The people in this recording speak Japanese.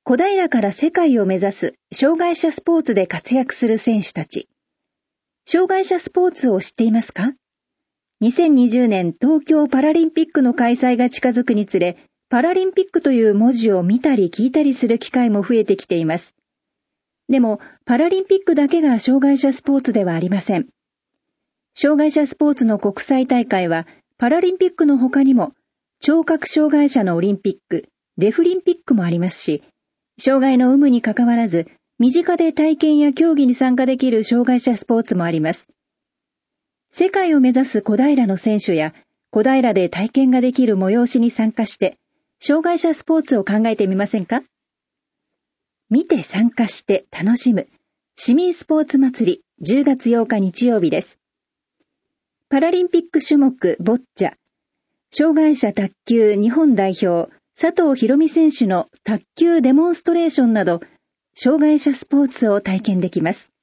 小平から世界を目指す障害者スポーツで活躍する選手たち。障害者スポーツを知っていますか？ 2020 年東京パラリンピックの開催が近づくにつれ、パラリンピックという文字を見たり聞いたりする機会も増えてきています。でも、パラリンピックだけが障害者スポーツではありません。障害者スポーツの国際大会は、パラリンピックの他にも、聴覚障害者のオリンピック、デフリンピックもありますし、障害の有無にかかわらず、身近で体験や競技に参加できる障害者スポーツもあります。世界を目指す小平の選手や、小平で体験ができる催しに参加して、障害者スポーツを考えてみませんか？見て参加して楽しむ、市民スポーツ祭り10月8日日曜日です。パラリンピック種目ボッチャ、障害者卓球日本代表、佐藤博美選手の卓球デモンストレーションなど、障害者スポーツを体験できます。